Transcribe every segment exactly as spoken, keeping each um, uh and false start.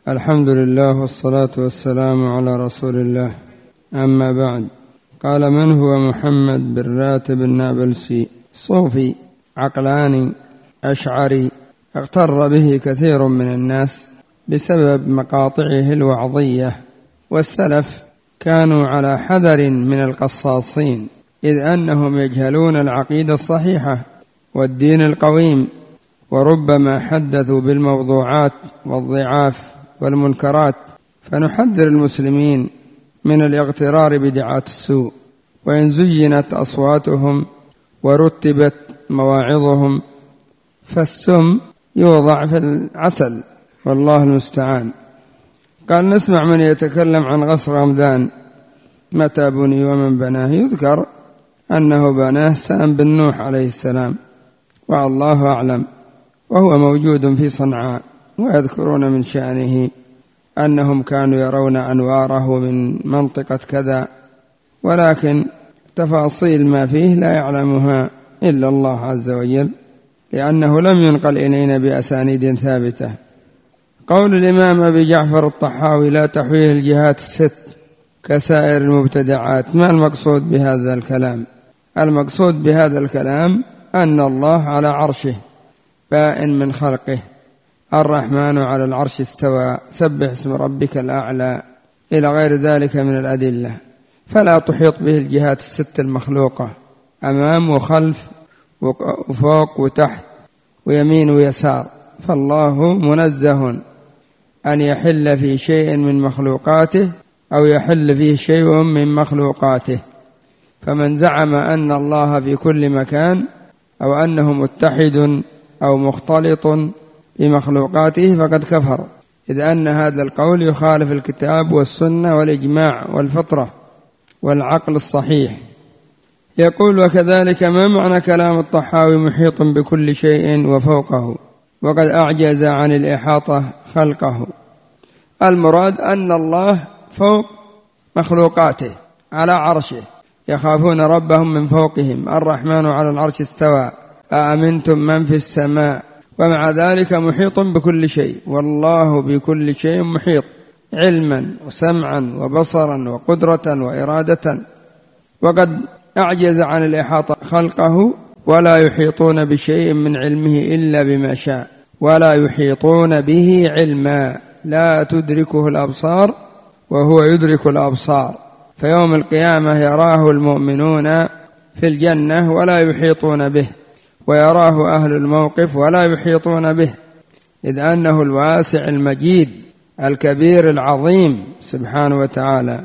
الحمد لله والصلاة والسلام على رسول الله. أما بعد، قال: من هو محمد بن راتب النابلسي؟ صوفي عقلاني أشعري، اغتر به كثير من الناس بسبب مقاطعه الوعظية، والسلف كانوا على حذر من القصاصين، إذ أنهم يجهلون العقيدة الصحيحة والدين القويم، وربما حدثوا بالموضوعات والضعاف والمنكرات. فنحذر المسلمين من الاغترار بدعاة السوء، وإن زينت أصواتهم ورتبت مواعظهم فالسم يوضع في العسل، والله المستعان. قال: نسمع من يتكلم عن غسل رمضان متى بني ومن بناه، يذكر أنه بناه سام بن نوح عليه السلام، والله أعلم، وهو موجود في صنعاء. ويذكرون من شأنه أنهم كانوا يرون أنواره من منطقة كذا، ولكن تفاصيل ما فيه لا يعلمها إلا الله عز وجل، لأنه لم ينقل إلينا بأسانيد ثابتة. قول الإمام أبي جعفر الطحاوي: لا تحويه الجهات الست كسائر المبتدعات. ما المقصود بهذا الكلام؟ المقصود بهذا الكلام أن الله على عرشه بائن من خلقه، الرحمن على العرش استوى، سبح اسم ربك الأعلى، إلى غير ذلك من الأدلة. فلا تحيط به الجهات الست المخلوقة، أمام وخلف وفوق وتحت ويمين ويسار، فالله منزه أن يحل في شيء من مخلوقاته أو يحل فيه شيء من مخلوقاته. فمن زعم أن الله في كل مكان أو أنه متحد أو مختلط بمخلوقاته فقد كفر، إذ أن هذا القول يخالف الكتاب والسنة والإجماع والفطرة والعقل الصحيح. يقول: وكذلك ما معنى كلام الطحاوي محيط بكل شيء وفوقه وقد أعجز عن الإحاطة خلقه؟ المراد أن الله فوق مخلوقاته على عرشه، يخافون ربهم من فوقهم، الرحمن على العرش استوى، أأمنتم من في السماء، ومع ذلك محيط بكل شيء، والله بكل شيء محيط، علما وسمعا وبصرا وقدرة وإرادة، وقد أعجز عن الإحاطة خلقه، ولا يحيطون بشيء من علمه إلا بما شاء، ولا يحيطون به علما، لا تدركه الأبصار وهو يدرك الأبصار. فيوم القيامة يراه المؤمنون في الجنة ولا يحيطون به، ويراه أهل الموقف ولا يحيطون به، إذ أنه الواسع المجيد الكبير العظيم سبحانه وتعالى.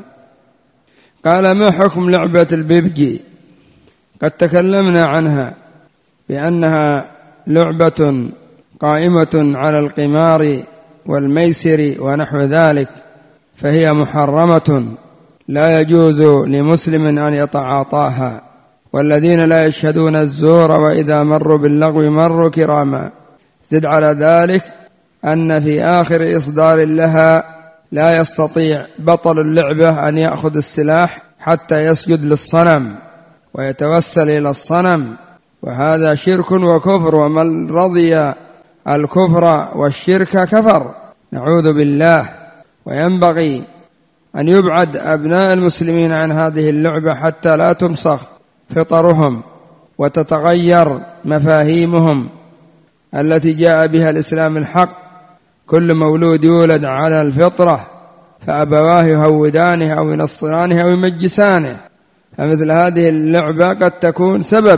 قال: ما حكم لعبة البيبجي؟ قد تكلمنا عنها بأنها لعبة قائمة على القمار والميسر ونحو ذلك، فهي محرمة لا يجوز لمسلم أن يتعاطاها، والذين لا يشهدون الزور وإذا مروا باللغو مروا كراما. زد على ذلك أن في آخر إصدار لها لا يستطيع بطل اللعبة أن يأخذ السلاح حتى يسجد للصنم ويتوسل إلى الصنم، وهذا شرك وكفر، ومن رضي الكفر والشرك كفر، نعوذ بالله. وينبغي أن يبعد أبناء المسلمين عن هذه اللعبة حتى لا تمسخ فطرهم وتتغير مفاهيمهم التي جاء بها الإسلام الحق. كل مولود يولد على الفطرة، فأبواه يهودانه أو ينصرانه أو يمجسانه، فمثل هذه اللعبة قد تكون سبب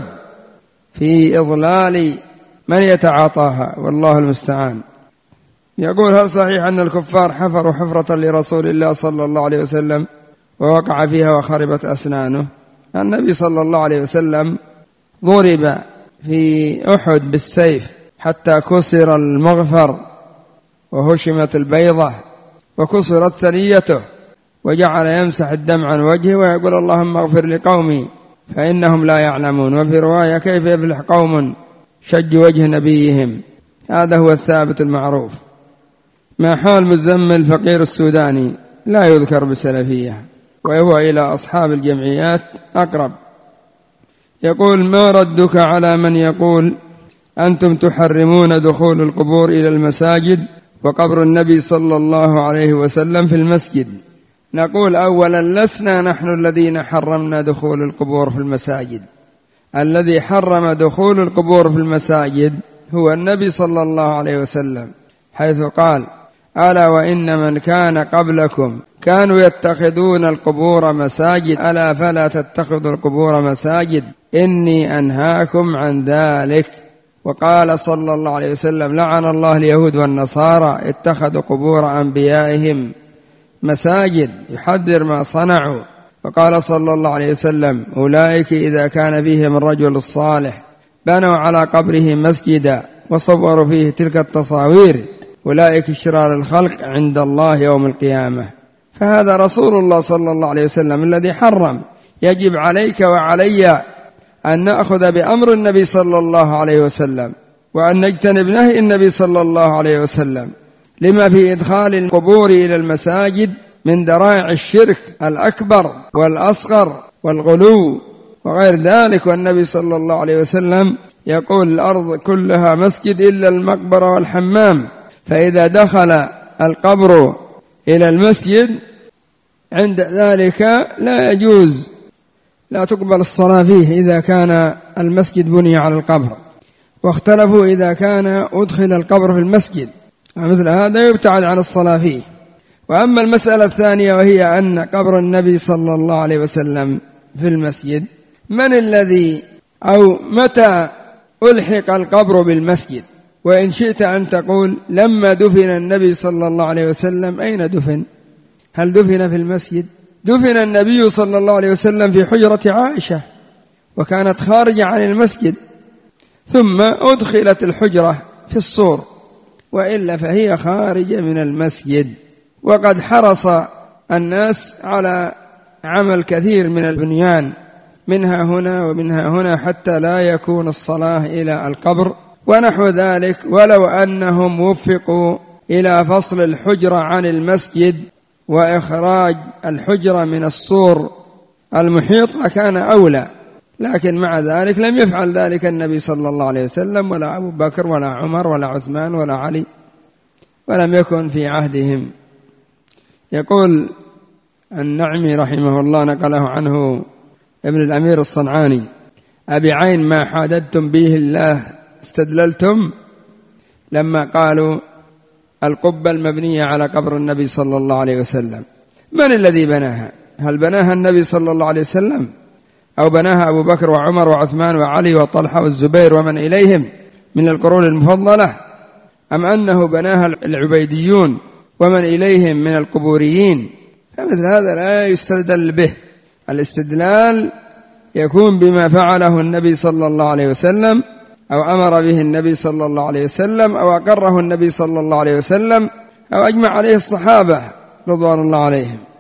في إضلال من يتعاطاها، والله المستعان. يقول: هل صحيح أن الكفار حفروا حفرة لرسول الله صلى الله عليه وسلم ووقع فيها وخربت أسنانه؟ النبي صلى الله عليه وسلم ضرب في أحد بالسيف حتى كسر المغفر وهشمت البيضة وكسرت ثنيته، وجعل يمسح الدم عن وجهه ويقول: اللهم اغفر لقومي فإنهم لا يعلمون. وفي رواية: كيف يفلح قوم شجوا وجه نبيهم. هذا هو الثابت المعروف. ما حال مزمل فقير السوداني؟ لا يذكر بسلفية، وهو إلى أصحاب الجمعيات أقرب. يقول: ما ردك على من يقول أنتم تحرمون دخول القبور إلى المساجد وقبر النبي صلى الله عليه وسلم في المسجد. نقول أولا لسنا نحن الذين حرمنا دخول القبور في المساجد، الذي حرم دخول القبور في المساجد هو النبي صلى الله عليه وسلم، حيث قال: ألا وإن من كان قبلكم كانوا يتخذون القبور مساجد ألا فلا تتخذوا القبور مساجد إني أنهاكم عن ذلك. وقال صلى الله عليه وسلم: لعن الله اليهود والنصارى اتخذوا قبور أنبيائهم مساجد، يحذر ما صنعوا. وقال صلى الله عليه وسلم: أولئك إذا كان فيهم الرجل الصالح بنوا على قبره مسجدا وصوروا فيه تلك التصاوير أولئك شرار الخلق عند الله يوم القيامة. فهذا رسول الله صلى الله عليه وسلم الذي حرم. يجب عليك وعلي أن نأخذ بأمر النبي صلى الله عليه وسلم وأن نجتنب نهي النبي صلى الله عليه وسلم، لما في إدخال القبور إلى المساجد من ذرائع الشرك الأكبر والأصغر والغلو وغير ذلك. والنبي صلى الله عليه وسلم يقول: الأرض كلها مسجد إلا المقبرة والحمام. فإذا دخل القبر إلى المسجد عند ذلك لا يجوز، لا تقبل الصلاة فيه إذا كان المسجد بني على القبر. واختلفوا إذا كان أدخل القبر في المسجد، مثل هذا يبتعد عن الصلاة فيه. وأما المسألة الثانية وهي أن قبر النبي صلى الله عليه وسلم في المسجد، من الذي أو متى ألحق القبر بالمسجد؟ وإن شئت أن تقول: لما دفن النبي صلى الله عليه وسلم أين دفن؟ هل دفن في المسجد؟ دفن النبي صلى الله عليه وسلم في حجرة عائشة وكانت خارجة عن المسجد، ثم أدخلت الحجرة في السور، وإلا فهي خارجة من المسجد. وقد حرص الناس على عمل كثير من البنيان منها هنا ومنها هنا حتى لا يكون الصلاة إلى القبر ونحو ذلك. ولو أنهم وفقوا إلى فصل الحجرة عن المسجد وإخراج الحجرة من السور المحيط لكان أولى، لكن مع ذلك لم يفعل ذلك النبي صلى الله عليه وسلم ولا أبو بكر ولا عمر ولا عثمان ولا علي، ولم يكن في عهدهم. يقول النعمي رحمه الله نقله عنه ابن الأمير الصنعاني: أبعين ما حاددتم به الله استدللتم؟ لما قالوا القبة المبنية على قبر النبي صلى الله عليه وسلم، من الذي بناها؟ هل بناها النبي صلى الله عليه وسلم أو بناها أبو بكر وعمر وعثمان وعلي وطلحة والزبير ومن إليهم من القرون المفضلة، أم أنه بناها العبيديون ومن إليهم من القبوريين؟ فمثل هذا لا يستدل به. الاستدلال يكون بما فعله النبي صلى الله عليه وسلم أو أمر به النبي صلى الله عليه وسلم أو أقره النبي صلى الله عليه وسلم أو أجمع عليه الصحابة رضوان الله عليهم.